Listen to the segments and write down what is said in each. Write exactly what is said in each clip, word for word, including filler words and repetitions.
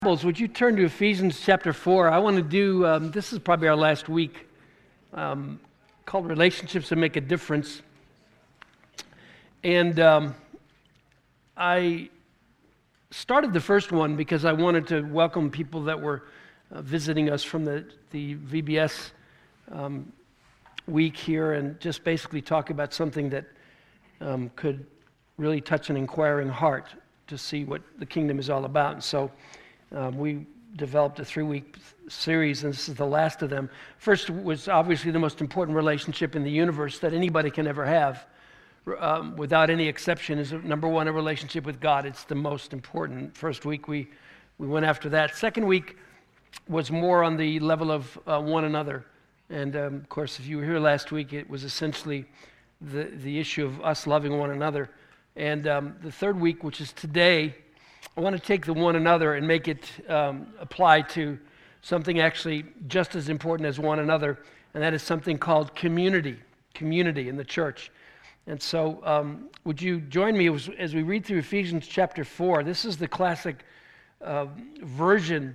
Would you turn to Ephesians chapter four? I want to do, um, this is probably our last week, um, called Relationships That Make a Difference. And um, I started the first one because I wanted to welcome people that were uh, visiting us from the, the V B S um, week here and just basically talk about something that um, could really touch an inquiring heart to see what the kingdom is all about. And so Um, we developed a three-week series, and this is the last of them. First was obviously the most important relationship in the universe that anybody can ever have, um, without any exception, is number one, a relationship with God. It's the most important. First week we, we went after that. Second week was more on the level of uh, one another. And um, of course, if you were here last week, it was essentially the, the issue of us loving one another. And um, the third week, which is today, I want to take the one another and make it um, apply to something actually just as important as one another, and that is something called community, community in the church. And so um, would you join me as, as we read through Ephesians chapter four. This is the classic uh, version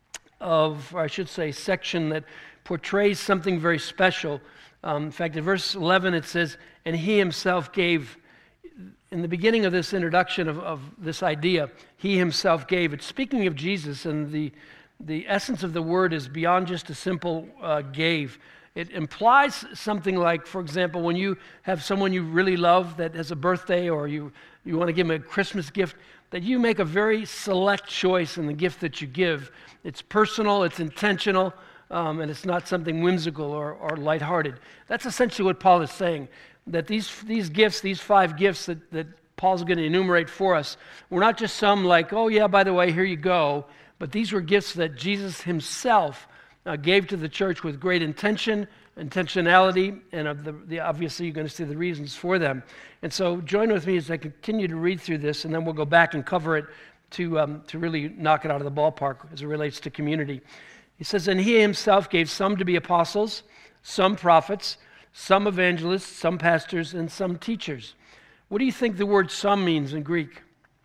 of, or I should say, section that portrays something very special. Um, in fact, in verse eleven it says, "And he himself gave," in the beginning of this introduction of, of this idea, he himself gave. It's speaking of Jesus, and the, the essence of the word is beyond just a simple uh, gave. It implies something like, for example, when you have someone you really love that has a birthday, or you, you want to give them a Christmas gift, that you make a very select choice in the gift that you give. It's personal, it's intentional, um, and it's not something whimsical or, or lighthearted. That's essentially what Paul is saying. That these these gifts, these five gifts that, that Paul's going to enumerate for us, were not just some like, oh yeah, by the way, here you go, but these were gifts that Jesus himself uh, gave to the church with great intention, intentionality, and of the, the obviously you're going to see the reasons for them. And so join with me as I continue to read through this, and then we'll go back and cover it to, um, to really knock it out of the ballpark as it relates to community. He says, "And he himself gave some to be apostles, some prophets, some evangelists, some pastors, and some teachers." What do you think the word "some" means in Greek?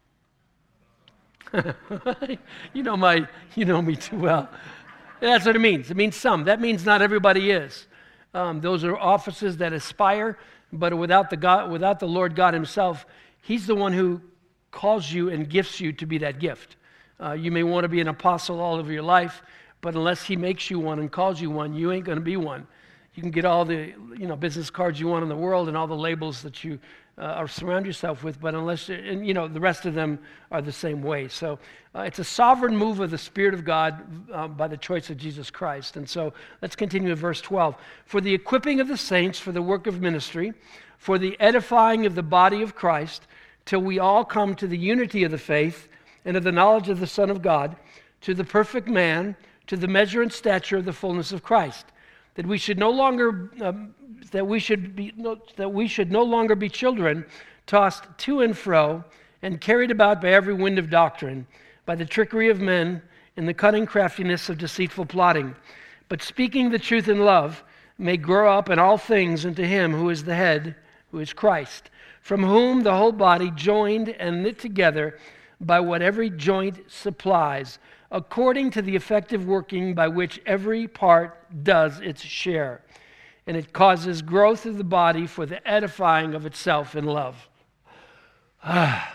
you know my, you know me too well. That's what it means. It means some. That means not everybody is. Um, those are offices that aspire, but without the God, without the Lord God Himself, He's the one who calls you and gifts you to be that gift. Uh, you may want to be an apostle all of your life, but unless He makes you one and calls you one, you ain't going to be one. You can get all the you know business cards you want in the world and all the labels that you uh, surround yourself with, but unless and you know the rest of them are the same way. So uh, it's a sovereign move of the Spirit of God uh, by the choice of Jesus Christ. And so let's continue with verse twelve. "For the equipping of the saints for the work of ministry, for the edifying of the body of Christ, till we all come to the unity of the faith and of the knowledge of the Son of God, to the perfect man, to the measure and stature of the fullness of Christ." That we should no longer um, that we should be no, that we should no longer be children, tossed to and fro, and carried about by every wind of doctrine, by the trickery of men, and the cunning craftiness of deceitful plotting. But speaking the truth in love, may grow up in all things into Him who is the head, who is Christ, from whom the whole body, joined and knit together by what every joint supplies, according to the effective working by which every part does its share. And it causes growth of the body for the edifying of itself in love. Ah.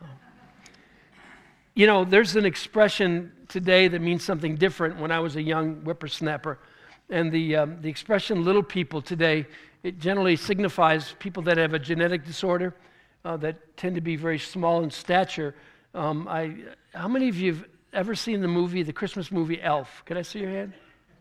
You know, there's an expression today that means something different when I was a young whippersnapper. And the, um, the expression little people today, it generally signifies people that have a genetic disorder uh, that tend to be very small in stature. Um, I, how many of you have ever seen the movie, the Christmas movie Elf? Can I see your hand?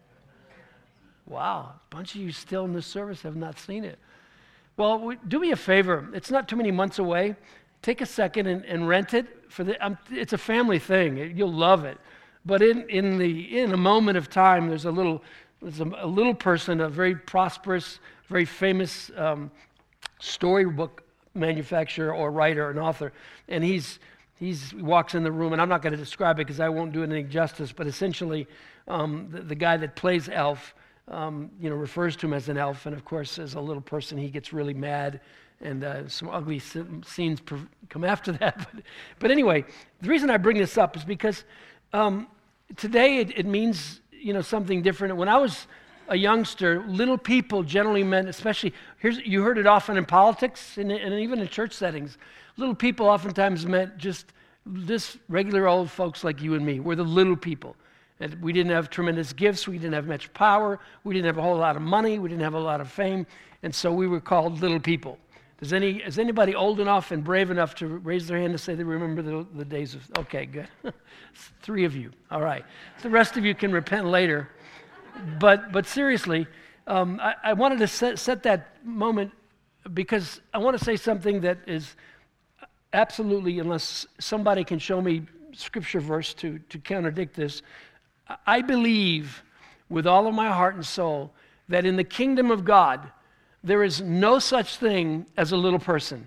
Wow, a bunch of you still in this service have not seen it. Well, do me a favor. It's not too many months away. Take a second and, and rent it. For the. Um, it's a family thing. You'll love it. But in in the in a moment of time, there's a little there's a, a little person, a very prosperous, very famous um, storybook manufacturer or writer and author, and he's. He's, he walks in the room, and I'm not going to describe it because I won't do it any justice, but essentially um, the, the guy that plays Elf, um, you know, refers to him as an elf, and of course, as a little person, he gets really mad, and uh, some ugly scenes come after that. But, but anyway, the reason I bring this up is because Um, today it, it means, you know, something different. When I was a youngster, little people generally meant, especially, here's, you heard it often in politics and, and even in church settings, little people oftentimes meant just this regular old folks like you and me. We're the little people. And we didn't have tremendous gifts. We didn't have much power. We didn't have a whole lot of money. We didn't have a lot of fame. And so we were called little people. Does any, is anybody old enough and brave enough to raise their hand to say they remember the, the days of, okay, good. Three of you, all right. The rest of you can repent later. But but seriously, um, I, I wanted to set, set that moment because I want to say something that is absolutely, unless somebody can show me scripture verse to, to contradict this, I believe with all of my heart and soul that in the kingdom of God, there is no such thing as a little person.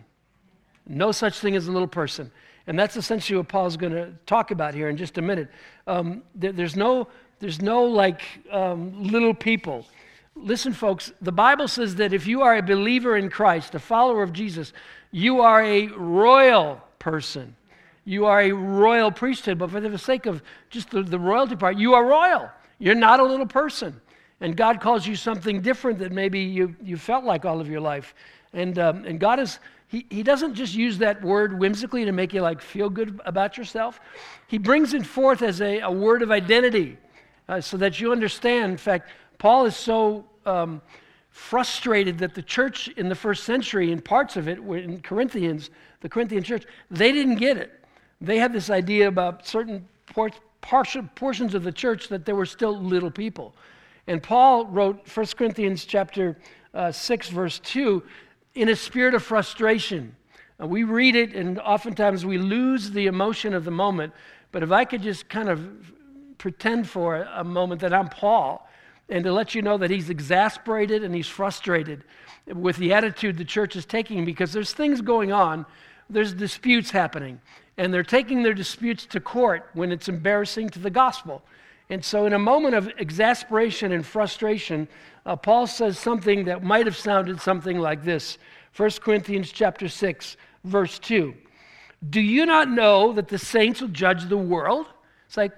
No such thing as a little person. And that's essentially what Paul's going to talk about here in just a minute. Um, there, there's no, there's no like um, little people. Listen, folks, the Bible says that if you are a believer in Christ, a follower of Jesus, you are a royal person. You are a royal priesthood. But for the sake of just the, the royalty part, you are royal. You're not a little person. And God calls you something different that maybe you, you felt like all of your life. And um, and God is, he, he doesn't just use that word whimsically to make you like feel good about yourself. He brings it forth as a, a word of identity uh, so that you understand. In fact, Paul is so um, frustrated that the church in the first century, in parts of it, in Corinthians, the Corinthian church, they didn't get it. They had this idea about certain por- partial portions of the church that they were still little people. And Paul wrote First Corinthians chapter uh, six, verse two, in a spirit of frustration. Uh, we read it, and oftentimes we lose the emotion of the moment. But if I could just kind of pretend for a moment that I'm Paul, and to let you know that he's exasperated and he's frustrated with the attitude the church is taking, because there's things going on, there's disputes happening, and they're taking their disputes to court when it's embarrassing to the gospel. And so in a moment of exasperation and frustration, uh, Paul says something that might have sounded something like this. First Corinthians chapter six, verse two. Do you not know that the saints will judge the world? It's like,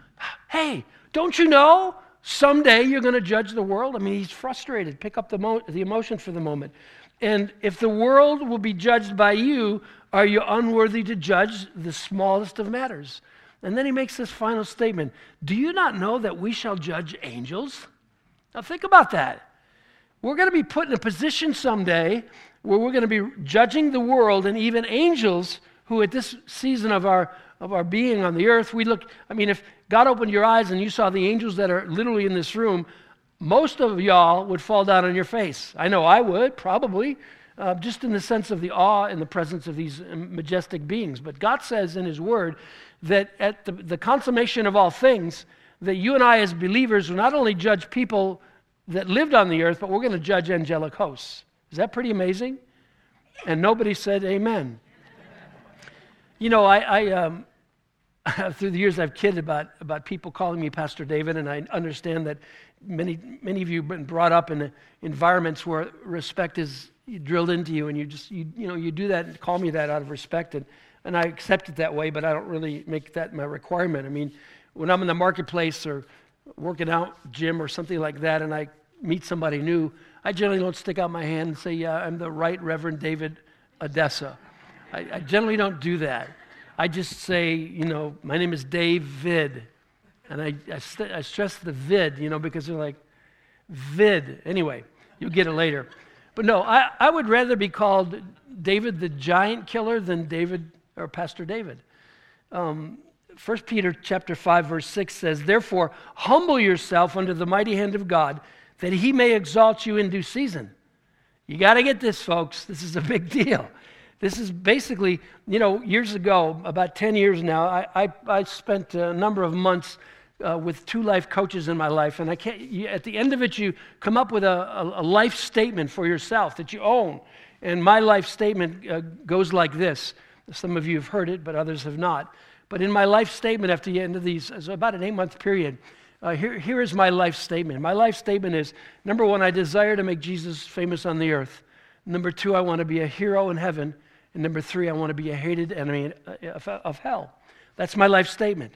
hey, don't you know someday you're going to judge the world? I mean, he's frustrated. Pick up the, mo- the emotion for the moment. And if the world will be judged by you, are you unworthy to judge the smallest of matters? And then he makes this final statement. Do you not know that we shall judge angels? Now think about that. We're going to be put in a position someday where we're going to be judging the world, and even angels who at this season of our of our being on the earth, we look, I mean, if God opened your eyes and you saw the angels that are literally in this room, most of y'all would fall down on your face. I know I would, probably, uh, just in the sense of the awe in the presence of these majestic beings. But God says in his word that at the, the consummation of all things, that you and I as believers will not only judge people that lived on the earth, but we're going to judge angelic hosts. Is that pretty amazing? And nobody said amen. You know, I, I um, through the years I've kidded about, about people calling me Pastor David, and I understand that many many of you have been brought up in environments where respect is drilled into you, and you just, you, you know, you do that and call me that out of respect, and, and I accept it that way, but I don't really make that my requirement. I mean, when I'm in the marketplace or working out, gym or something like that, and I meet somebody new, I generally don't stick out my hand and say, yeah, I'm the Right Reverend David Odessa. I, I generally don't do that. I just say, you know, my name is Dave Vid. And I, I, st- I stress the vid, you know, because they're like, vid. Anyway, you'll get it later. But no, I, I would rather be called David the Giant Killer than David or Pastor David. Um, First Peter chapter five, verse six says, therefore, humble yourself under the mighty hand of God, that he may exalt you in due season. You got to get this, folks. This is a big deal. This is basically, you know, years ago, about ten years now, I, I, I spent a number of months uh, with two life coaches in my life, and I can't. You, at the end of it, you come up with a, a, a life statement for yourself that you own. And my life statement uh, goes like this. Some of you have heard it, but others have not. But in my life statement, after the end of these, it's about an eight-month period, uh, here, here is my life statement. My life statement is, number one, I desire to make Jesus famous on the earth. Number two, I want to be a hero in heaven. And number three, I want to be a hated enemy of, of hell. That's my life statement.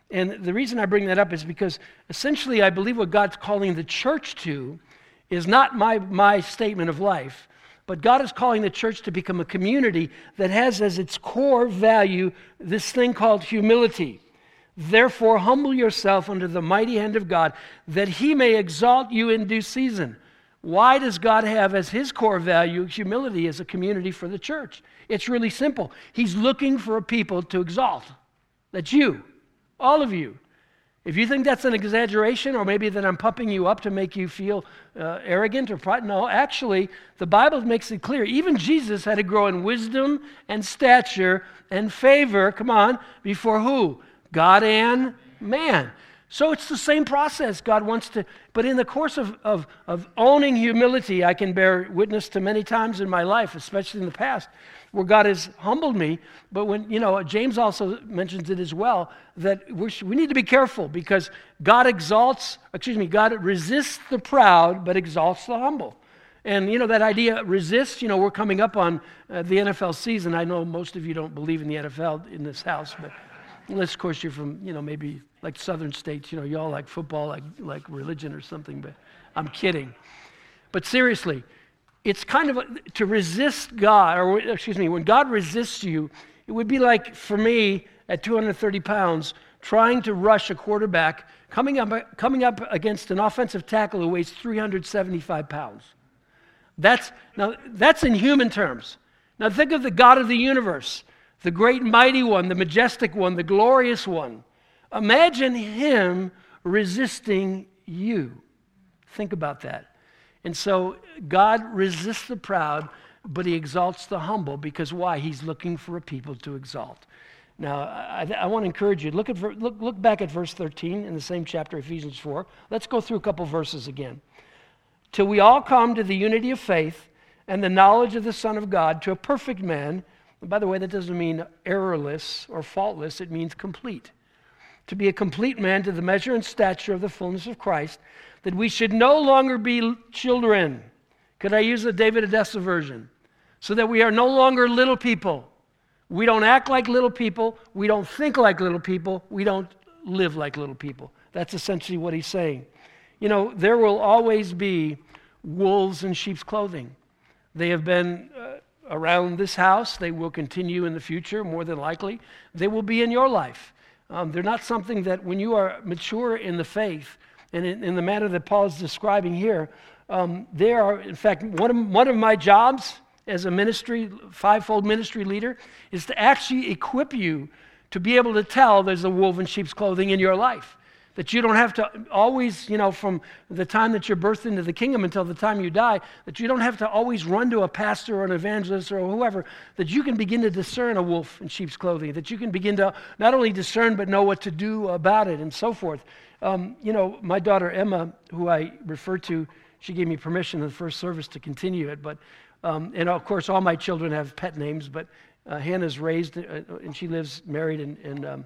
And the reason I bring that up is because essentially I believe what God's calling the church to is not my, my statement of life, but God is calling the church to become a community that has as its core value this thing called humility. Therefore, humble yourself under the mighty hand of God, that he may exalt you in due season. Why does God have as his core value humility as a community for the church? It's really simple. He's looking for a people to exalt. That's you, all of you. If you think that's an exaggeration, or maybe that I'm pumping you up to make you feel uh, arrogant or proud, no, actually, the Bible makes it clear. Even Jesus had to grow in wisdom and stature and favor, come on, before who? God and man. So it's the same process God wants to, but in the course of, of, of owning humility, I can bear witness to many times in my life, especially in the past, where God has humbled me. But when, you know, James also mentions it as well, that we we need to be careful because God exalts, excuse me, God resists the proud, but exalts the humble. And, you know, that idea, resist, you know, we're coming up on uh, the N F L season. I know most of you don't believe in the N F L in this house, but unless, of course, you're from, you know, maybe like southern states, you know, y'all like football, like like religion or something, but I'm kidding. But seriously, it's kind of a, to resist God, or excuse me, when God resists you, it would be like, for me, at two hundred thirty pounds, trying to rush a quarterback, coming up, coming up against an offensive tackle who weighs three hundred seventy-five pounds. That's, now, that's in human terms. Now think of the God of the universe, the great mighty one, the majestic one, the glorious one. Imagine him resisting you. Think about that. And so God resists the proud, but he exalts the humble, because why? He's looking for a people to exalt. Now, I, I want to encourage you, look, at, look, look back at verse thirteen in the same chapter, Ephesians four. Let's go through a couple verses again. Till we all come to the unity of faith and the knowledge of the Son of God, to a perfect man. And by the way, that doesn't mean errorless or faultless. It means complete. To be a complete man to the measure and stature of the fullness of Christ, that we should no longer be children. Could I use the David Odessa version? So that we are no longer little people. We don't act like little people. We don't think like little people. We don't live like little people. That's essentially what he's saying. You know, there will always be wolves in sheep's clothing. They have been uh, around this house. They will continue in the future, more than likely. They will be in your life. Um, they're not something that when you are mature in the faith, and in, in the manner that Paul is describing here, um, they are, in fact, one of, one of my jobs as a ministry, fivefold ministry leader, is to actually equip you to be able to tell there's a wolf in sheep's clothing in your life. That you don't have to always, you know, from the time that you're birthed into the kingdom until the time you die, that you don't have to always run to a pastor or an evangelist or whoever, that you can begin to discern a wolf in sheep's clothing, that you can begin to not only discern but know what to do about it and so forth. Um, you know, my daughter Emma, who I refer to, she gave me permission in the first service to continue it, but, um, and of course all my children have pet names, but uh, Hannah's raised, uh, and she lives married in, in, um,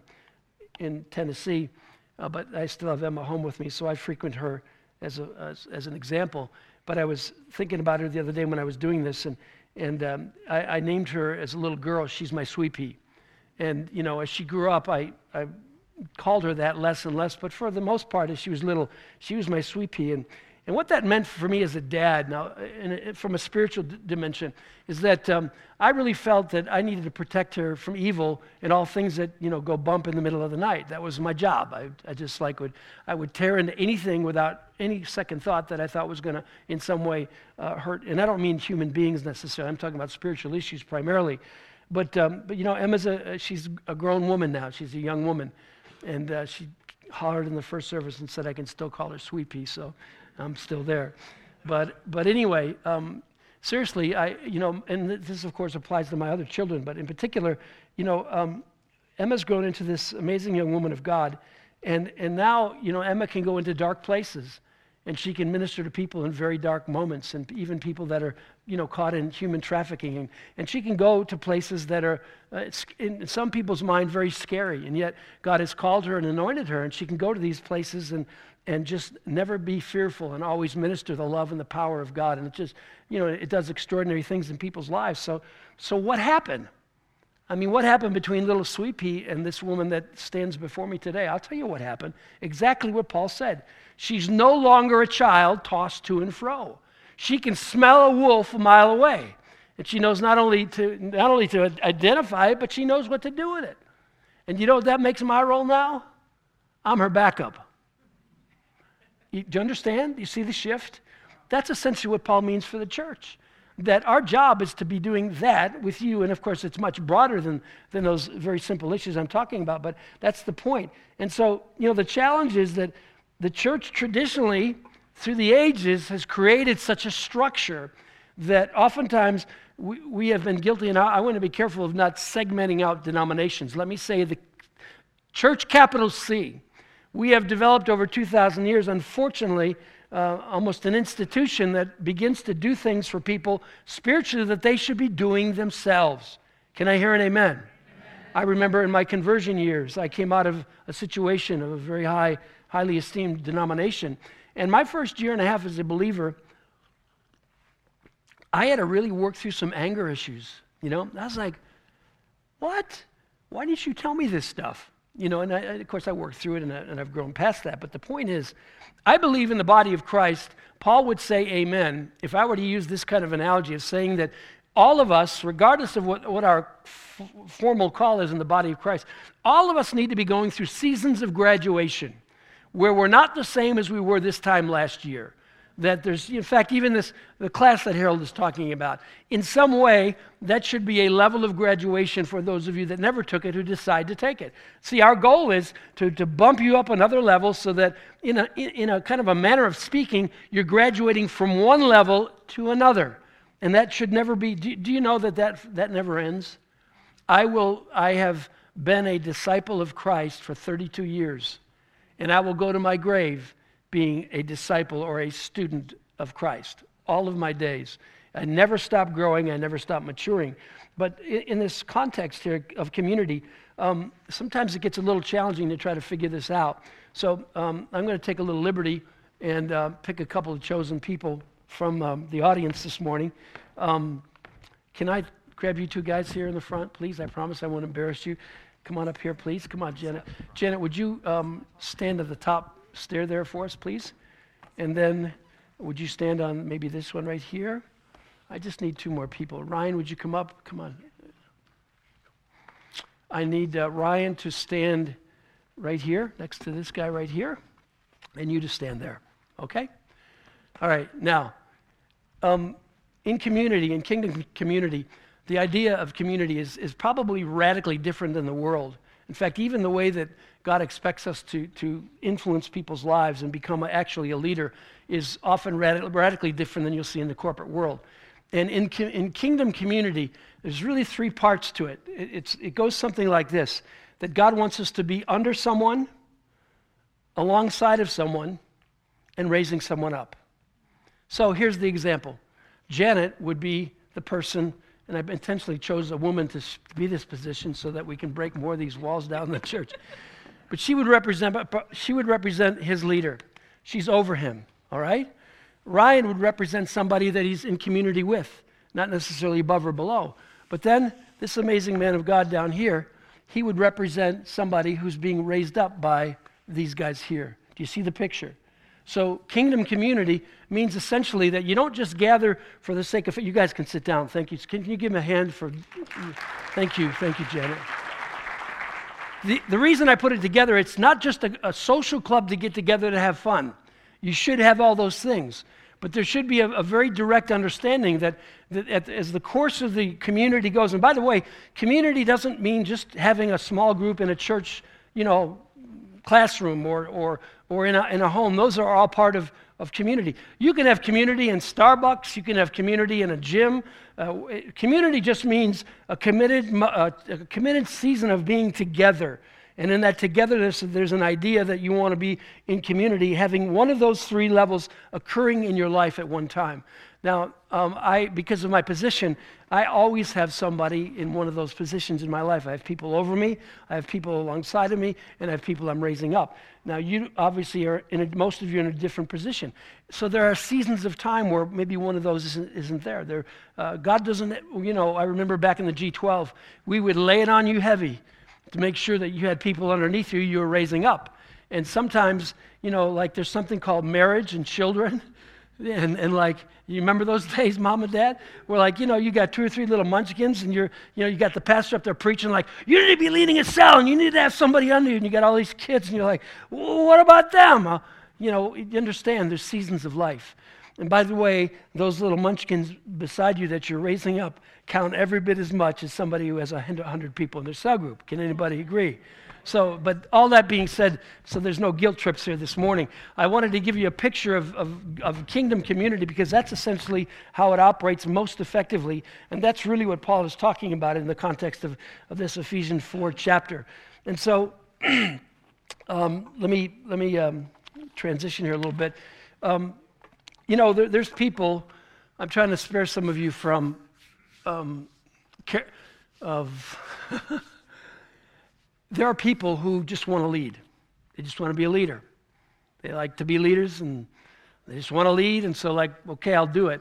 in Tennessee. Uh, but I still have Emma home with me, so I frequent her as, a, as, as an example. But I was thinking about her the other day when I was doing this, and, and um, I, I named her as a little girl, she's my sweet pea. And, you know, as she grew up, I, I called her that less and less, but for the most part, as she was little, she was my sweet pea. And, and what that meant for me as a dad, now, in a, from a spiritual d- dimension, is that um, I really felt that I needed to protect her from evil and all things that, you know, go bump in the middle of the night. That was my job. I, I just like would, I would tear into anything without any second thought that I thought was going to, in some way, uh, hurt. And I don't mean human beings necessarily. I'm talking about spiritual issues primarily. But, um, but you know, Emma's a, she's a grown woman now. She's a young woman. And uh, she hollered in the first service and said I can still call her sweet pea, so I'm still there. But but anyway, um, seriously, I you know, and this of course applies to my other children, but in particular, you know, um, Emma's grown into this amazing young woman of God, and and now you know Emma can go into dark places, and she can minister to people in very dark moments, and even people that are you know caught in human trafficking, and, and she can go to places that are uh, in some people's mind very scary, and yet God has called her and anointed her, and she can go to these places and. and just never be fearful and always minister the love and the power of God. And it just, you know, it does extraordinary things in people's lives. So so what happened? I mean, what happened between little Sweet Pea and this woman that stands before me today? I'll tell you what happened. Exactly what Paul said. She's no longer a child tossed to and fro. She can smell a wolf a mile away. And she knows not only to not only to identify it, but she knows what to do with it. And you know what that makes my role now? I'm her backup. You, do you understand? You see the shift? That's essentially what Paul means for the church. That our job is to be doing that with you, and of course it's much broader than, than those very simple issues I'm talking about, but that's the point. And so, you know, the challenge is that the church traditionally, through the ages, has created such a structure that oftentimes we, we have been guilty, and I, I want to be careful of not segmenting out denominations. Let me say the church, capital C, we have developed over two thousand years, unfortunately, Uh, almost an institution that begins to do things for people spiritually that they should be doing themselves. Can I hear an amen? Amen. I remember in my conversion years, I came out of a situation of a very high, highly esteemed denomination. And my first year and a half as a believer, I had to really work through some anger issues. You know, I was like, what? Why didn't you tell me this stuff? You know, and I, of course I worked through it and, I, and I've grown past that. But the point is, I believe in the body of Christ. Paul would say amen if I were to use this kind of analogy of saying that all of us, regardless of what, what our f- formal call is in the body of Christ, all of us need to be going through seasons of graduation where we're not the same as we were this time last year. That there's, in fact, even this, the class that Harold is talking about, in some way, that should be a level of graduation for those of you that never took it who decide to take it. See, our goal is to, to bump you up another level so that in a, in a kind of a manner of speaking, you're graduating from one level to another. And that should never be, do, do you know that, that that never ends? I will, I have been a disciple of Christ for thirty-two years, and I will go to my grave being a disciple or a student of Christ all of my days. I never stopped growing. I never stopped maturing. But in, in this context here of community, um, sometimes it gets a little challenging to try to figure this out. So um, I'm going to take a little liberty and uh, pick a couple of chosen people from um, the audience this morning. Um, can I grab you two guys here in the front, please? I promise I won't embarrass you. Come on up here, please. Come on, Janet. Janet, would you um, stand at the top stair there for us, please? And then would you stand on maybe this one right here? I just need two more people. Ryan, would you come up? Come on. I need uh, Ryan to stand right here, next to this guy right here, and you to stand there, okay? All right, now, um, in community, in kingdom community, the idea of community is, is probably radically different than the world. In fact, even the way that God expects us to, to influence people's lives and become a, actually a leader is often rad- radically different than you'll see in the corporate world. And in, in kingdom community, there's really three parts to it. it. It's, it goes something like this, that God wants us to be under someone, alongside of someone, and raising someone up. So here's the example. Janet would be the person, and I've intentionally chose a woman to be this position so that we can break more of these walls down in the church. But she would represent she would represent his leader. She's over him, all right? Ryan would represent somebody that he's in community with, not necessarily above or below. But then this amazing man of God down here, he would represent somebody who's being raised up by these guys here. Do you see the picture? So kingdom community means essentially that you don't just gather for the sake of it. You guys can sit down. Thank you. Can you give him a hand for, thank you. Thank you, Janet. The, the reason I put it together, it's not just a, a social club to get together to have fun. You should have all those things. But there should be a, a very direct understanding that, that at, as the course of the community goes, and by the way, community doesn't mean just having a small group in a church, you know, classroom or or or in a in a home. Those are all part of, of community. You can have community in Starbucks. You can have community in a gym. Uh, community just means a committed uh, a committed season of being together. And in that togetherness, there's an idea that you want to be in community, having one of those three levels occurring in your life at one time. Now, um, I because of my position, I always have somebody in one of those positions in my life. I have people over me, I have people alongside of me, and I have people I'm raising up. Now, you obviously are, in a, most of you are in a different position. So there are seasons of time where maybe one of those isn't, isn't there. there uh, God doesn't, you know, I remember back in the G twelve, we would lay it on you heavy to make sure that you had people underneath you you were raising up. And sometimes, you know, like there's something called marriage and children. And and like, you remember those days, Mom and Dad? Where like, you know, you got two or three little munchkins and you're, you know, you got the pastor up there preaching like, you need to be leading a cell and you need to have somebody under you. And you got all these kids and you're like, well, what about them? Uh, you know, you understand there's seasons of life. And by the way, those little munchkins beside you that you're raising up count every bit as much as somebody who has a hundred people in their cell group. Can anybody agree? So, but all that being said, so there's no guilt trips here this morning. I wanted to give you a picture of, of, of kingdom community because that's essentially how it operates most effectively. And that's really what Paul is talking about in the context of, of this Ephesians four chapter. And so, um, let me, let me um, transition here a little bit. Um, you know, there, there's people, I'm trying to spare some of you from, um, care, of... There are people who just want to lead. They just want to be a leader. They like to be leaders, and they just want to lead, and so like, okay, I'll do it.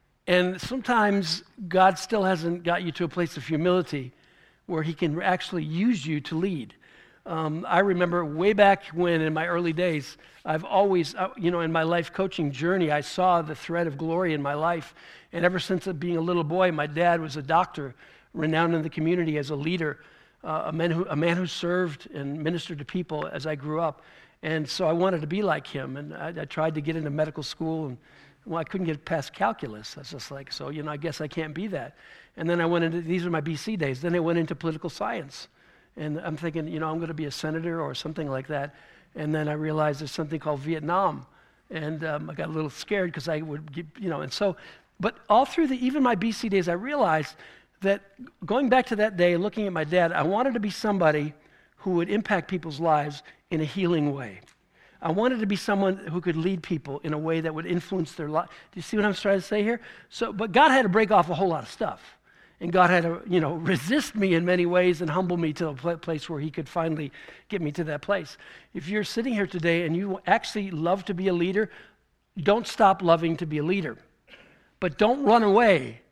And sometimes God still hasn't got you to a place of humility where he can actually use you to lead. Um, I remember way back when, in my early days, I've always, uh, you know, in my life coaching journey, I saw the thread of glory in my life. And ever since being a little boy, my dad was a doctor, renowned in the community as a leader. Uh, a, man who, a man who served and ministered to people as I grew up. And so I wanted to be like him. And I, I tried to get into medical school. And, well, I couldn't get past calculus. I was just like, so, you know, I guess I can't be that. And then I went into, these are my B C days. Then I went into political science. And I'm thinking, you know, I'm going to be a senator or something like that. And then I realized there's something called Vietnam. And um, I got a little scared because I would get, you know, and so, but all through the, even my B C days, I realized that going back to that day, looking at my dad, I wanted to be somebody who would impact people's lives in a healing way. I wanted to be someone who could lead people in a way that would influence their life. Do you see what I'm trying to say here? So, but God had to break off a whole lot of stuff. And God had to, you know, resist me in many ways and humble me to a place where he could finally get me to that place. If you're sitting here today and you actually love to be a leader, don't stop loving to be a leader. But don't run away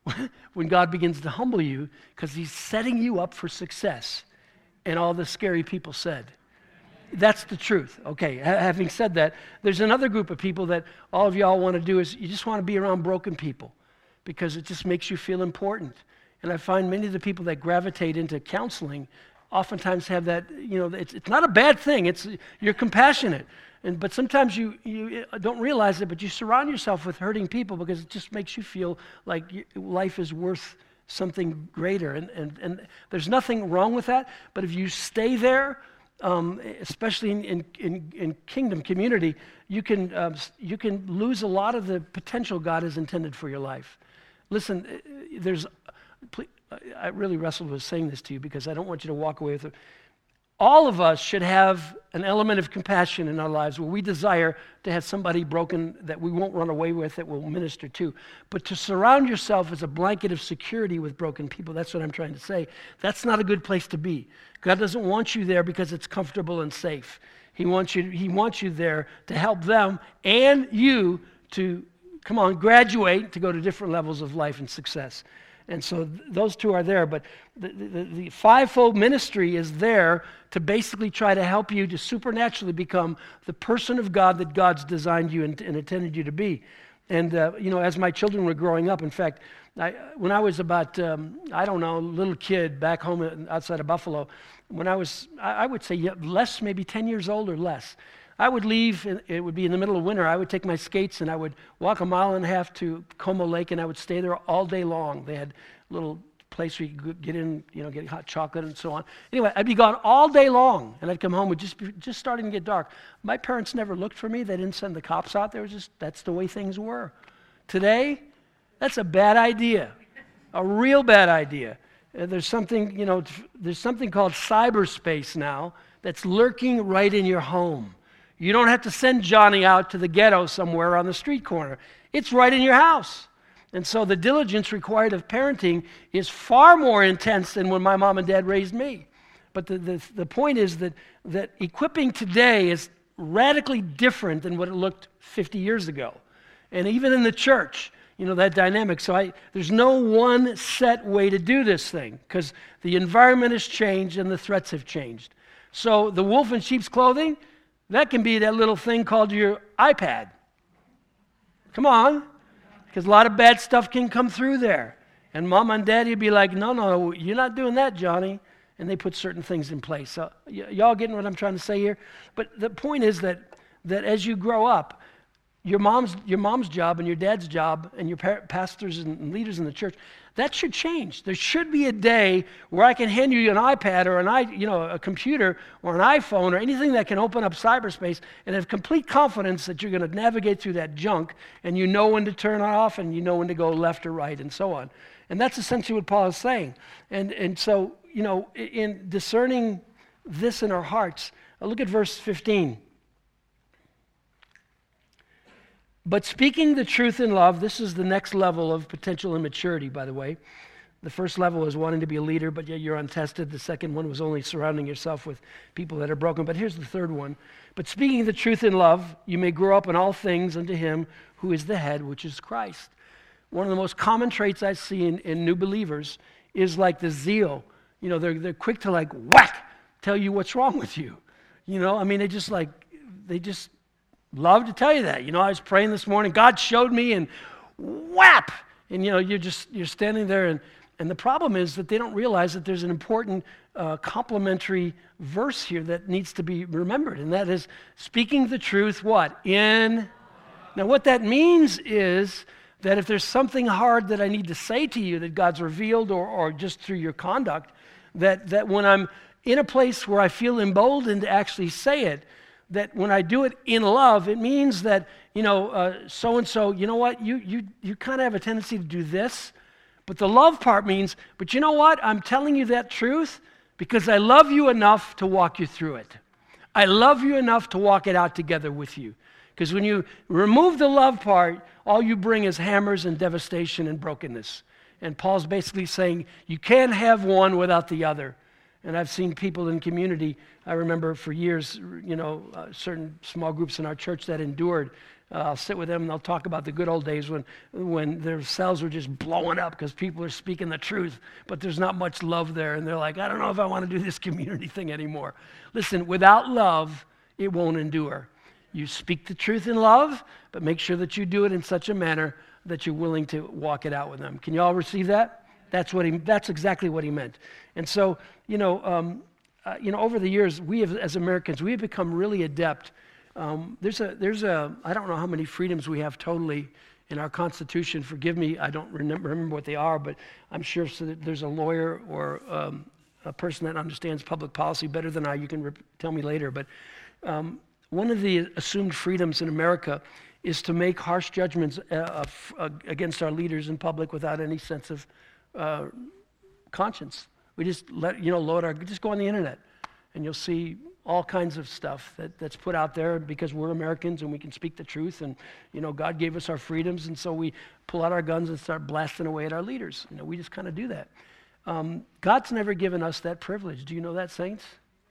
when God begins to humble you, because he's setting you up for success. And all the scary people said. That's the truth. Okay, ha- having said that, there's another group of people that all of y'all want to do is you just want to be around broken people because it just makes you feel important. And I find many of the people that gravitate into counseling oftentimes have that, you know, it's, it's not a bad thing. It's you're compassionate. And, but sometimes you, you don't realize it, but you surround yourself with hurting people because it just makes you feel like life is worth something greater. And, and, and there's nothing wrong with that, but if you stay there, um, especially in, in, in, in kingdom community, you can, uh, you can lose a lot of the potential God has intended for your life. Listen, there's, I really wrestled with saying this to you because I don't want you to walk away with it. All of us should have an element of compassion in our lives where we desire to have somebody broken that we won't run away with, that we'll minister to. But to surround yourself as a blanket of security with broken people, that's what I'm trying to say. That's not a good place to be. God doesn't want you there because it's comfortable and safe. He wants you, he wants you there to help them and you to, come on, graduate to go to different levels of life and success. And so th- those two are there, but the, the, the fivefold ministry is there to basically try to help you to supernaturally become the person of God that God's designed you and, and intended you to be. And, uh, you know, as my children were growing up, in fact, I, when I was about, um, I don't know, a little kid back home outside of Buffalo, when I was, I, I would say less, maybe ten years old or less, I would leave, it would be in the middle of winter, I would take my skates and I would walk a mile and a half to Como Lake and I would stay there all day long. They had a little place where you could get in, you know, get hot chocolate and so on. Anyway, I'd be gone all day long and I'd come home, with just just starting to get dark. My parents never looked for me. They didn't send the cops out. They were just, that's the way things were. Today, that's a bad idea, a real bad idea. Uh, there's something, you know, there's something called cyberspace now that's lurking right in your home. You don't have to send Johnny out to the ghetto somewhere on the street corner. It's right in your house. And so the diligence required of parenting is far more intense than when my mom and dad raised me. But the, the, the point is that, that equipping today is radically different than what it looked fifty years ago. And even in the church, you know, that dynamic. So I, there's no one set way to do this thing because the environment has changed and the threats have changed. So the wolf in sheep's clothing, that can be that little thing called your iPad. Come on, because a lot of bad stuff can come through there. And mom and daddy would be like, no, no, you're not doing that, Johnny. And they put certain things in place. So y- y'all getting what I'm trying to say here? But the point is that that as you grow up, your mom's your mom's job and your dad's job and your par- pastors and leaders in the church, that should change. There should be a day where I can hand you an iPad or an i you know a computer or an iPhone or anything that can open up cyberspace and have complete confidence that you're going to navigate through that junk and you know when to turn it off and you know when to go left or right and so on. And that's essentially what Paul is saying. And and so, you know, in discerning this in our hearts, look at verse fifteen. But speaking the truth in love, this is the next level of potential immaturity, by the way. The first level is wanting to be a leader, but yet you're untested. The second one was only surrounding yourself with people that are broken. But here's the third one. But speaking the truth in love, you may grow up in all things unto him who is the head, which is Christ. One of the most common traits I see in, in new believers is like the zeal. You know, they're, they're quick to like whack, tell you what's wrong with you. You know, I mean, they just like, they just love to tell you that. You know, I was praying this morning, God showed me and whap! And you know, you're just, you're standing there and, and the problem is that they don't realize that there's an important uh, complementary verse here that needs to be remembered. And that is speaking the truth, what? In, now what that means is that if there's something hard that I need to say to you that God's revealed or, or just through your conduct, that, that when I'm in a place where I feel emboldened to actually say it, that when I do it in love, it means that, you know, uh, so-and-so, you know what, you, you, you kind of have a tendency to do this, but the love part means, but you know what, I'm telling you that truth because I love you enough to walk you through it. I love you enough to walk it out together with you. Because when you remove the love part, all you bring is hammers and devastation and brokenness. And Paul's basically saying, you can't have one without the other. And I've seen people in community, I remember for years, you know, uh, certain small groups in our church that endured. Uh, I'll sit with them and they'll talk about the good old days when, when their cells were just blowing up because people are speaking the truth, but there's not much love there. And they're like, I don't know if I want to do this community thing anymore. Listen, without love, it won't endure. You speak the truth in love, but make sure that you do it in such a manner that you're willing to walk it out with them. Can you all receive that? That's what he. That's exactly what he meant. And so, you know, um, uh, you know, over the years, we have, as Americans, we have become really adept. Um, there's a, there's a, I don't know how many freedoms we have totally in our Constitution. Forgive me, I don't remember, remember what they are, but I'm sure so that there's a lawyer or um, a person that understands public policy better than I. You can rep- tell me later. But um, one of the assumed freedoms in America is to make harsh judgments uh, uh, against our leaders in public without any sense of uh, conscience. We just let, you know, load our, just go on the internet and you'll see all kinds of stuff that, that's put out there because we're Americans and we can speak the truth and, you know, God gave us our freedoms and so we pull out our guns and start blasting away at our leaders. You know, we just kind of do that. Um, God's never given us that privilege. Do you know that, saints?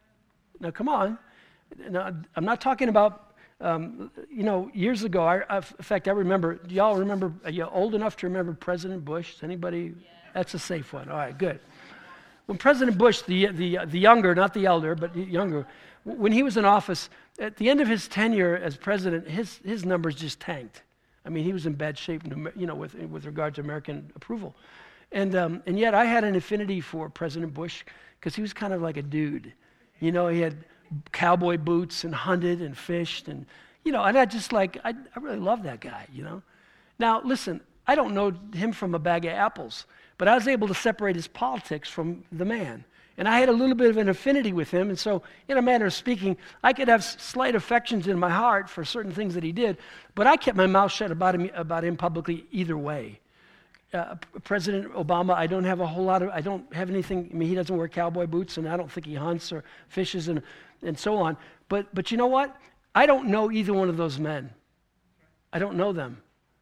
Now, come on. Now, I'm not talking about, um, you know, years ago, I, I, in fact, I remember, do y'all remember, are you old enough to remember President Bush? Is anybody? Yeah. That's a safe one. All right, good. When President Bush, the, the, the younger, not the elder, but the younger, when he was in office, at the end of his tenure as president, his, his numbers just tanked. I mean, he was in bad shape, you know, with, with regard to American approval. And, um, and yet I had an affinity for President Bush because he was kind of like a dude. You know, he had cowboy boots and hunted and fished and, you know, and I just like, I, I really love that guy, you know. Now, listen, I don't know him from a bag of apples, but I was able to separate his politics from the man. And I had a little bit of an affinity with him, and so in a manner of speaking, I could have slight affections in my heart for certain things that he did, but I kept my mouth shut about him, about him publicly either way. Uh, President Obama, I don't have a whole lot of, I don't have anything, I mean, he doesn't wear cowboy boots, and I don't think he hunts or fishes and, and so on. But, but you know what? I don't know either one of those men. I don't know them.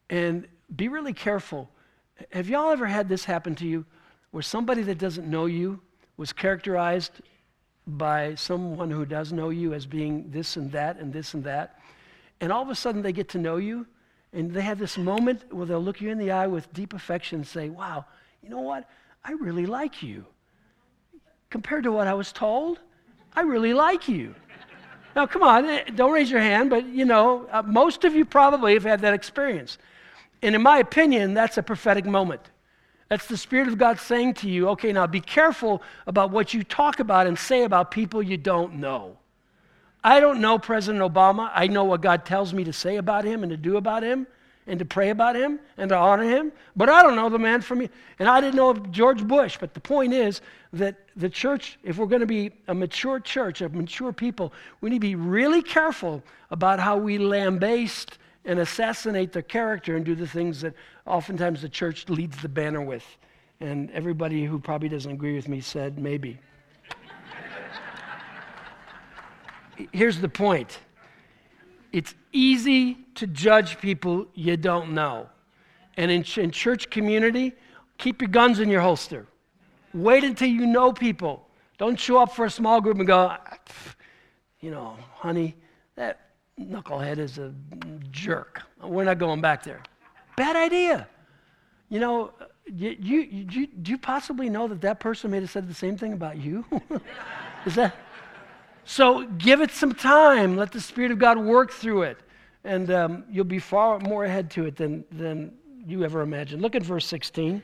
And be really careful. Have y'all ever had this happen to you, where somebody that doesn't know you was characterized by someone who does know you as being this and that and this and that, and all of a sudden they get to know you, and they have this moment where they'll look you in the eye with deep affection and say, wow, you know what? I really like you. Compared to what I was told, I really like you. Now, come on, don't raise your hand, but, you know, uh, most of you probably have had that experience. And in my opinion, that's a prophetic moment. That's the Spirit of God saying to you, okay, now be careful about what you talk about and say about people you don't know. I don't know President Obama. I know what God tells me to say about him and to do about him and to pray about him and to honor him, but I don't know the man from me. And I didn't know George Bush, but the point is that the church, if we're going to be a mature church, of mature people, we need to be really careful about how we lambaste and assassinate their character and do the things that oftentimes the church leads the banner with. And everybody who probably doesn't agree with me said maybe. Here's the point. It's easy to judge people you don't know. And in, ch- in church community, keep your guns in your holster. Wait until you know people. Don't show up for a small group and go, you know, honey, that knucklehead is a jerk. We're not going back there. Bad idea. You know, you, you, you, do you possibly know that that person may have said the same thing about you? Is that... So give it some time. Let the Spirit of God work through it. And um, you'll be far more ahead to it than, than you ever imagined. Look at verse sixteen.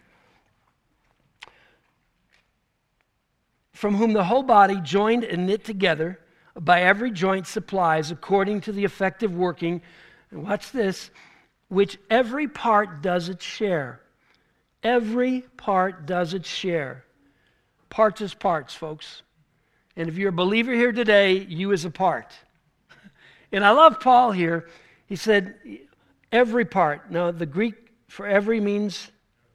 From whom the whole body, joined and knit together by every joint supplies according to the effective working, and watch this, which every part does its share. Every part does its share. Parts is parts, folks. And if you're a believer here today, you is a part. And I love Paul here. He said, every part. Now, the Greek for every means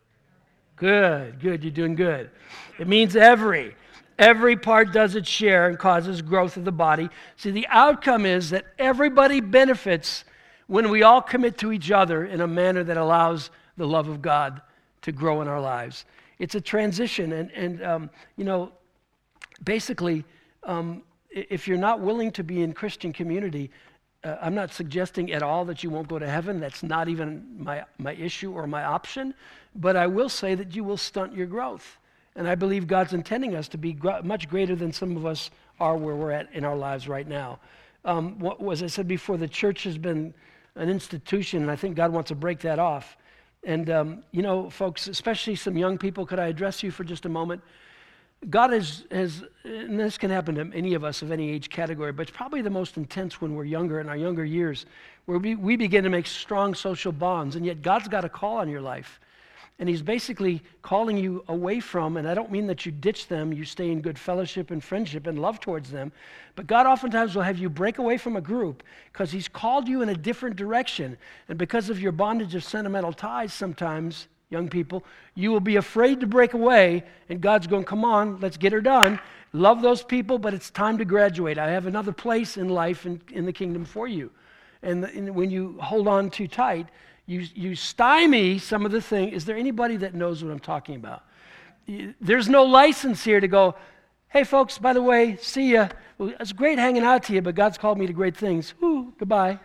good. Good, you're doing good. It means every. Every part does its share and causes growth of the body. See, the outcome is that everybody benefits when we all commit to each other in a manner that allows the love of God to grow in our lives. It's a transition. And, and um, you know, basically, um, if you're not willing to be in Christian community, uh, I'm not suggesting at all that you won't go to heaven. That's not even my, my issue or my option. But I will say that you will stunt your growth. And I believe God's intending us to be gr- much greater than some of us are where we're at in our lives right now. Um, what, as I said before, the church has been an institution, and I think God wants to break that off. And, um, you know, folks, especially some young people, could I address you for just a moment? God has, has, and this can happen to any of us of any age category, but it's probably the most intense when we're younger, in our younger years, where we, we begin to make strong social bonds, and yet God's got a call on your life. And he's basically calling you away from, and I don't mean that you ditch them, you stay in good fellowship and friendship and love towards them, but God oftentimes will have you break away from a group because he's called you in a different direction. And because of your bondage of sentimental ties sometimes, young people, you will be afraid to break away, and God's going, come on, let's get her done. Love those people, but it's time to graduate. I have another place in life in, in the kingdom for you. And, the, and when you hold on too tight, You, you stymie some of the thing. Is there anybody that knows what I'm talking about? There's no license here to go, hey, folks, by the way, see ya. Well, it's great hanging out to you, but God's called me to great things. Ooh, goodbye.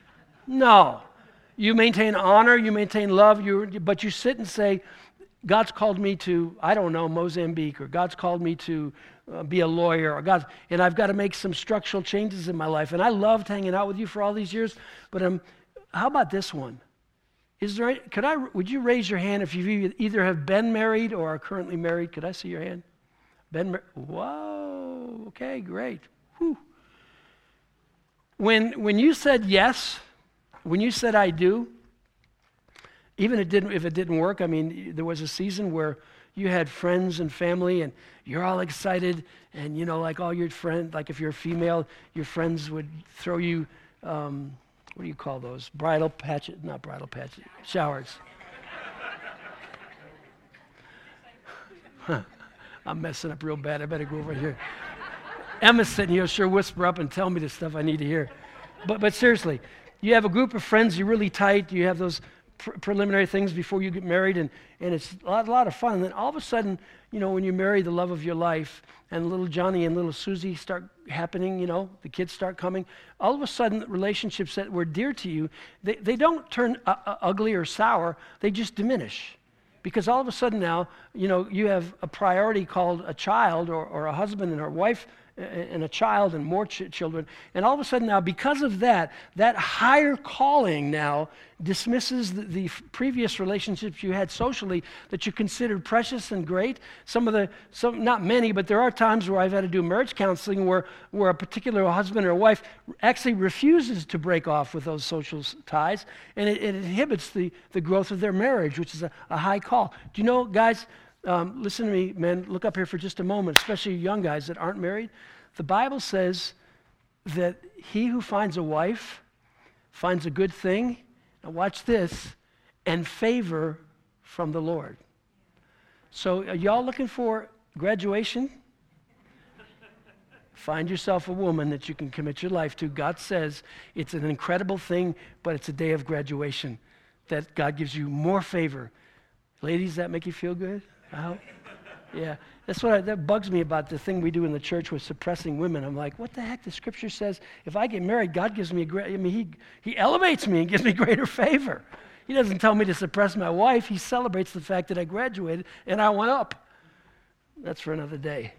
No. You maintain honor, you maintain love, you, but you sit and say, God's called me to, I don't know, Mozambique, or God's called me to uh, be a lawyer, or God, and I've got to make some structural changes in my life. And I loved hanging out with you for all these years, but um, how about this one? Is there? Could I? Would you raise your hand if you either have been married or are currently married? Could I see your hand? Been married? Whoa. Okay, great. Whew. When when you said yes, when you said I do, even it didn't. If it didn't work, I mean, there was a season where you had friends and family, and you're all excited, and you know, like all your friends, like if you're a female, your friends would throw you. Um, What do you call those? Bridal patches, not bridal patches, showers. Huh. I'm messing up real bad. I better go over here. Emma's sitting here, sure whisper up and tell me the stuff I need to hear. But but seriously, you have a group of friends, you're really tight, you have those pre- preliminary things before you get married, and, and it's a lot, a lot of fun. And then all of a sudden, you know, when you marry the love of your life, and little Johnny and little Susie start happening, you know, the kids start coming, all of a sudden, relationships that were dear to you, they, they don't turn uh, uh, ugly or sour, they just diminish. Because all of a sudden now, you know, you have a priority called a child or, or a husband and a wife and a child and more ch- children. And all of a sudden now, because of that, that higher calling now dismisses the, the f- previous relationships you had socially that you considered precious and great. Some of the, some not many, but there are times where I've had to do marriage counseling where, where a particular husband or wife actually refuses to break off with those social s- ties, and it, it inhibits the, the growth of their marriage, which is a, a high call. Do you know, guys, Um, listen to me, men, look up here for just a moment, especially young guys that aren't married. The Bible says that he who finds a wife finds a good thing, now watch this, and favor from the Lord. So are y'all looking for graduation? Find yourself a woman that you can commit your life to. God says it's an incredible thing, but it's a day of graduation, that God gives you more favor. Ladies, that make you feel good? I hope. Yeah, that's what I, that bugs me about the thing we do in the church with suppressing women. I'm like, what the heck? The scripture says if I get married, God gives me a great, I mean, he, he elevates me and gives me greater favor. He doesn't tell me to suppress my wife. He celebrates the fact that I graduated and I went up. That's for another day.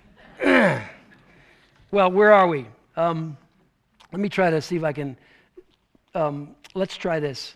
Well, where are we? Um, let me try to see if I can, um, let's try this.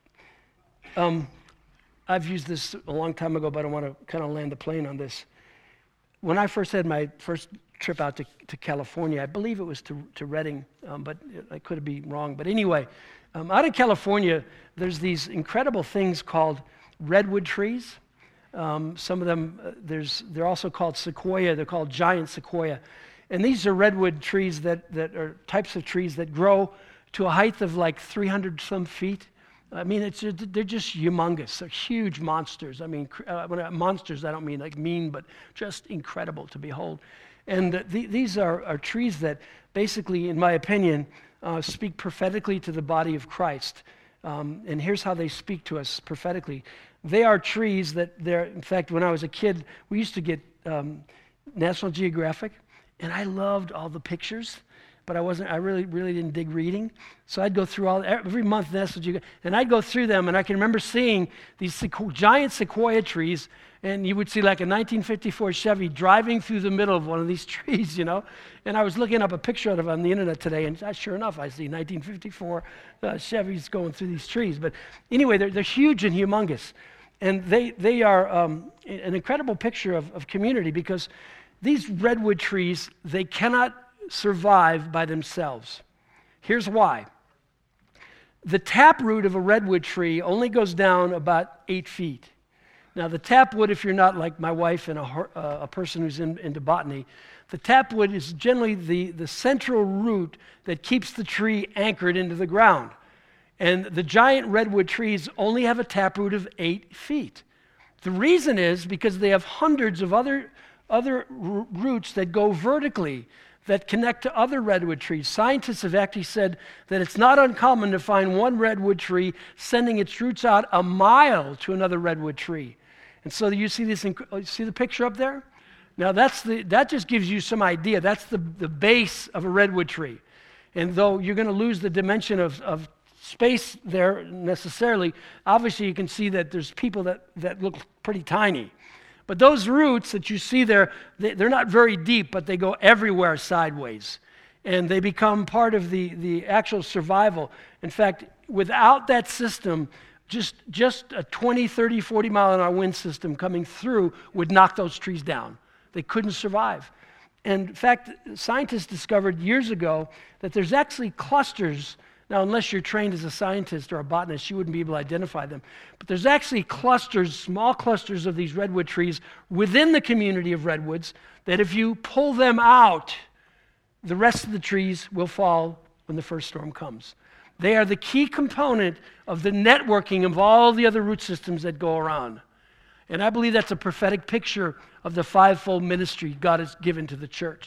Um, I've used this a long time ago, but I want to kind of land the plane on this. When I first had my first trip out to, to California, I believe it was to, to Redding, um, but I could be wrong. But anyway, um, out in California, there's these incredible things called redwood trees. Um, some of them, uh, there's they're also called sequoia. They're called giant sequoia. And these are redwood trees that, that are types of trees that grow to a height of like three hundred some feet. I mean, it's they're just humongous. They're huge monsters. I mean, uh, when I, monsters, I don't mean like mean, but just incredible to behold. And uh, the, these are, are trees that basically, in my opinion, uh, speak prophetically to the body of Christ. Um, and here's how they speak to us prophetically. They are trees that they're, in fact, when I was a kid, we used to get um, National Geographic, and I loved all the pictures. But I wasn't, I really, really didn't dig reading. So I'd go through all, every month, that's what you, and I'd go through them, and I can remember seeing these sequ- giant sequoia trees, and you would see like a nineteen fifty-four Chevy driving through the middle of one of these trees, you know? And I was looking up a picture of it on the internet today, and sure enough, I see nineteen fifty-four uh, Chevys going through these trees. But anyway, they're, they're huge and humongous. And they, they are um, an incredible picture of, of community, because these redwood trees, they cannot survive by themselves. Here's why. The taproot of a redwood tree only goes down about eight feet. Now, the tapwood, if you're not like my wife and a, uh, a person who's in, into botany, the tapwood is generally the, the central root that keeps the tree anchored into the ground. And the giant redwood trees only have a taproot of eight feet. The reason is because they have hundreds of other, other r- roots that go vertically that connect to other redwood trees. Scientists have actually said that it's not uncommon to find one redwood tree sending its roots out a mile to another redwood tree. And so you see this, inc- see the picture up there? Now that's the, that just gives you some idea. That's the, the base of a redwood tree. And though you're going to lose the dimension of, of space there necessarily, obviously you can see that there's people that, that look pretty tiny. But those roots that you see there, they're not very deep, but they go everywhere sideways. And they become part of the, the actual survival. In fact, without that system, just, just a twenty, thirty, forty mile an hour wind system coming through would knock those trees down. They couldn't survive. And in fact, scientists discovered years ago that there's actually clusters. Now, unless you're trained as a scientist or a botanist, you wouldn't be able to identify them. But there's actually clusters, small clusters of these redwood trees within the community of redwoods that if you pull them out, the rest of the trees will fall when the first storm comes. They are the key component of the networking of all the other root systems that go around. And I believe that's a prophetic picture of the fivefold ministry God has given to the church.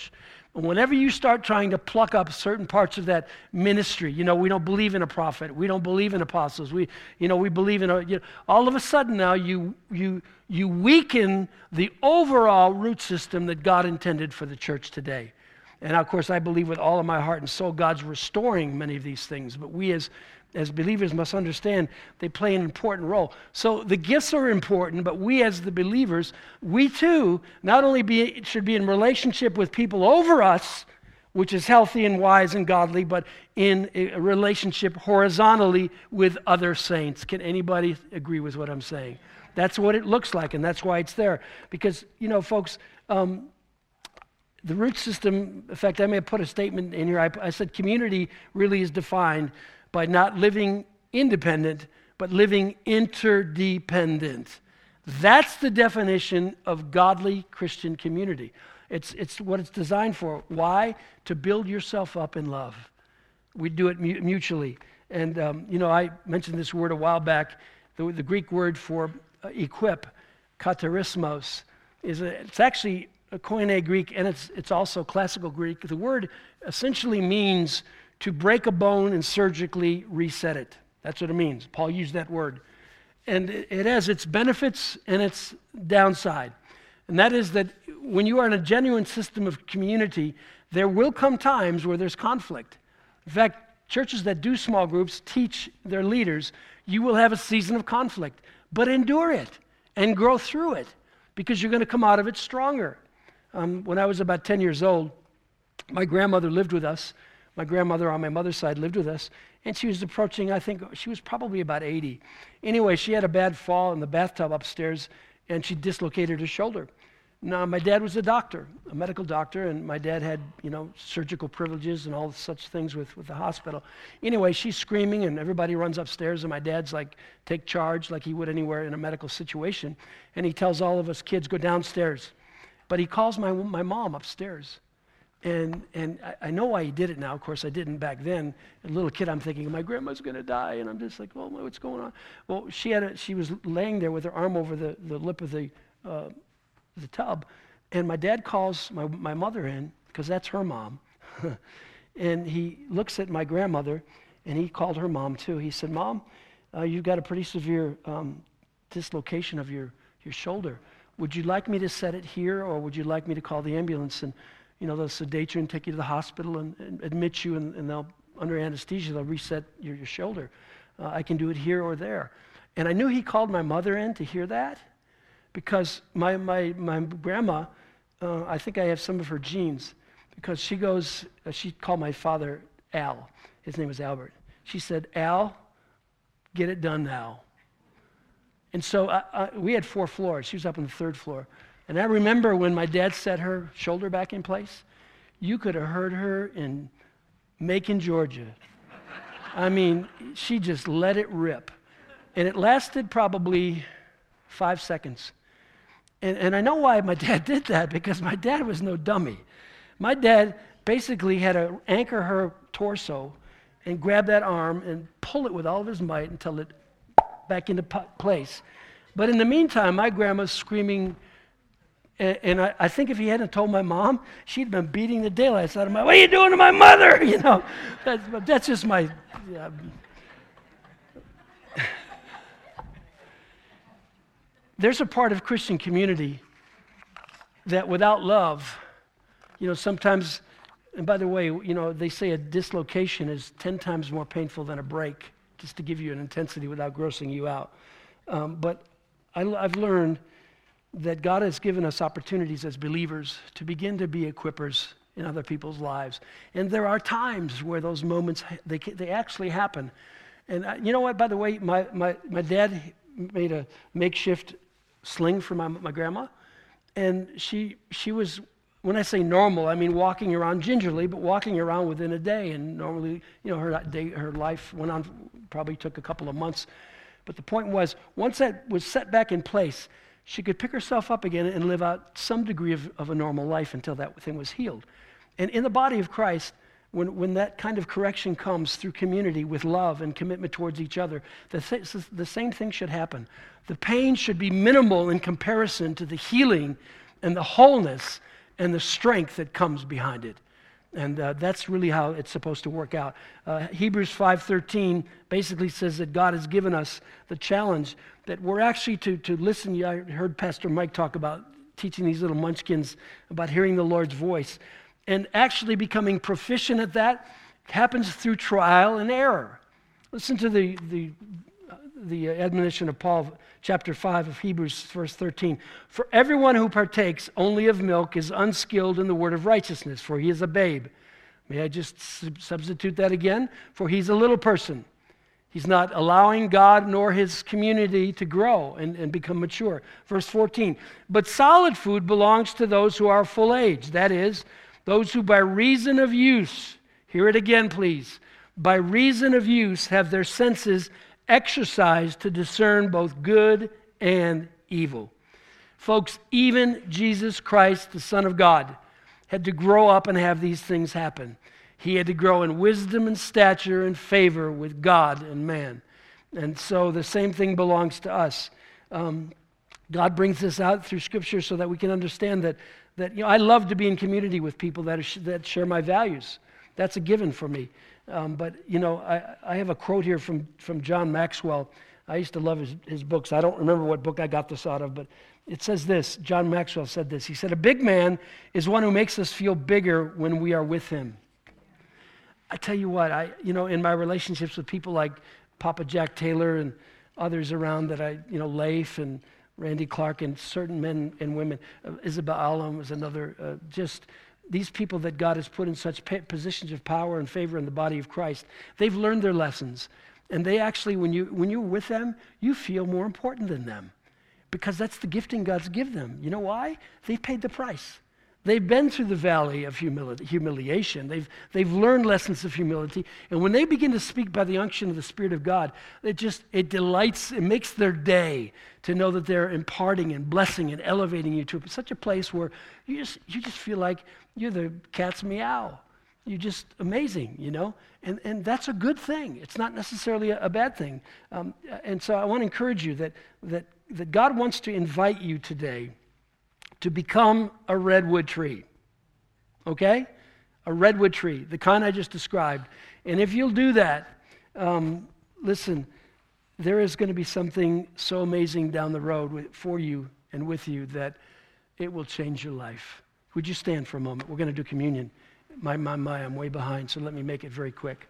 And whenever you start trying to pluck up certain parts of that ministry, you know, we don't believe in a prophet, we don't believe in apostles, we, you know, we believe in a, you know, all of a sudden now you you you weaken the overall root system that God intended for the church today. And of course, I believe with all of my heart and soul, God's restoring many of these things. But we as as believers must understand they play an important role. So the gifts are important, but we as the believers, we too not only be, should be in relationship with people over us, which is healthy and wise and godly, but in a relationship horizontally with other saints. Can anybody agree with what I'm saying? That's what it looks like, and that's why it's there. Because, you know, folks, um, the root system, in fact, I may have put a statement in here. I, I said community really is defined by not living independent, but living interdependent. That's the definition of godly Christian community. It's, it's what it's designed for. Why? To build yourself up in love. We do it mu- mutually. And, um, you know, I mentioned this word a while back. The, the Greek word for uh, equip, katarismos, is a, it's actually a Koine Greek, and it's, it's also classical Greek. The word essentially means to break a bone and surgically reset it. That's what it means. Paul used that word. And it, it has its benefits and its downside. And that is that when you are in a genuine system of community, there will come times where there's conflict. In fact, churches that do small groups teach their leaders, you will have a season of conflict, but endure it and grow through it because you're going to come out of it stronger. Um, when I was about ten years old, my grandmother lived with us. My grandmother on my mother's side lived with us, and she was approaching, I think, she was probably about eighty. Anyway, she had a bad fall in the bathtub upstairs, and she dislocated her shoulder. Now, my dad was a doctor, a medical doctor, and my dad had, you know, surgical privileges and all such things with, with the hospital. Anyway, she's screaming, and everybody runs upstairs, and my dad's like, take charge like he would anywhere in a medical situation, and he tells all of us kids, go downstairs. But he calls my my mom upstairs. And and I, I know why he did it now. Of course, I didn't back then. As a little kid, I'm thinking, my grandma's going to die. And I'm just like, well, what's going on? Well, she had a, she was laying there with her arm over the, the lip of the uh, the tub. And my dad calls my, my mother in, because that's her mom. And he looks at my grandmother, and he called her mom too. He said, Mom, uh, you've got a pretty severe um, dislocation of your, your shoulder. Would you like me to set it here, or would you like me to call the ambulance? And you know, they'll sedate you and take you to the hospital and, and admit you, and, and they'll, under anesthesia, they'll reset your, your shoulder. Uh, I can do it here or there. And I knew he called my mother in to hear that, because my my my grandma, uh, I think I have some of her genes, because she goes, uh, she called my father Al. His name was Albert. She said, Al, get it done now. And so I, I, we had four floors. She was up on the third floor. And I remember when my dad set her shoulder back in place, you could have heard her in Macon, Georgia. I mean, she just let it rip. And it lasted probably five seconds. And, and I know why my dad did that, because my dad was no dummy. My dad basically had to anchor her torso and grab that arm and pull it with all of his might until it back into place. But in the meantime, my grandma's screaming. And, and I, I think if he hadn't told my mom, she'd been beating the daylights out of my, what are you doing to my mother? You know, that's, that's just my, yeah. There's a part of Christian community that without love, you know, sometimes, and by the way, you know, they say a dislocation is ten times more painful than a break, just to give you an intensity without grossing you out. Um, but I, I've learned that God has given us opportunities as believers to begin to be equippers in other people's lives. And there are times where those moments, they they actually happen. And I, you know what, by the way, my, my, my dad made a makeshift sling for my, my grandma. And she she was, when I say normal, I mean walking around gingerly, but walking around within a day. And normally, you know, her day, her life went on, probably took a couple of months. But the point was, once that was set back in place, she could pick herself up again and live out some degree of, of a normal life until that thing was healed. And in the body of Christ, when, when that kind of correction comes through community with love and commitment towards each other, the, th- the same thing should happen. The pain should be minimal in comparison to the healing and the wholeness and the strength that comes behind it. And uh, that's really how it's supposed to work out. Uh, Hebrews five thirteen basically says that God has given us the challenge that we're actually to, to listen. I heard Pastor Mike talk about teaching these little munchkins about hearing the Lord's voice. And actually becoming proficient at that happens through trial and error. Listen to the, the, the admonition of Paul, chapter five of Hebrews, verse thirteen. For everyone who partakes only of milk is unskilled in the word of righteousness, for he is a babe. May I just sub- substitute that again? For he's a little person. He's not allowing God nor his community to grow and, and become mature. Verse fourteen. But solid food belongs to those who are full age, that is, those who by reason of use, hear it again please, by reason of use have their senses exercised to discern both good and evil. Folks, even Jesus Christ, the Son of God, had to grow up and have these things happen. He had to grow in wisdom and stature and favor with God and man. And so the same thing belongs to us. Um, God brings this out through Scripture so that we can understand that, that you know, I love to be in community with people that, are, that share my values. That's a given for me. Um, but, you know, I, I have a quote here from, from John Maxwell. I used to love his, his books. I don't remember what book I got this out of, but it says this. John Maxwell said this. He said, a big man is one who makes us feel bigger when we are with him. I tell you what, I you know, in my relationships with people like Papa Jack Taylor and others around that I, you know, Leif and Randy Clark and certain men and women, uh, Isabel Allen was another, uh, just these people that God has put in such positions of power and favor in the body of Christ, they've learned their lessons. And they actually, when, you, when you're with them, you feel more important than them because that's the gifting God's given them. You know why? They've paid the price. They've been through the valley of humili- humiliation. They've, they've learned lessons of humility. And when they begin to speak by the unction of the Spirit of God, it just, it delights, it makes their day to know that they're imparting and blessing and elevating you to such a place where you just, you just feel like you're the cat's meow. You're just amazing, you know? And, and that's a good thing. It's not necessarily a, a bad thing. Um, and so I want to encourage you that, that, that God wants to invite you today to become a redwood tree, okay? A redwood tree, the kind I just described. And if you'll do that, um, listen, there is going to be something so amazing down the road with, for you and with you that it will change your life. Would you stand for a moment? We're going to do communion. My, my, my, I'm way behind, so let me make it very quick.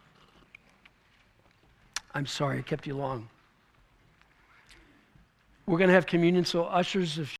I'm sorry I kept you long. We're going to have communion, so ushers, if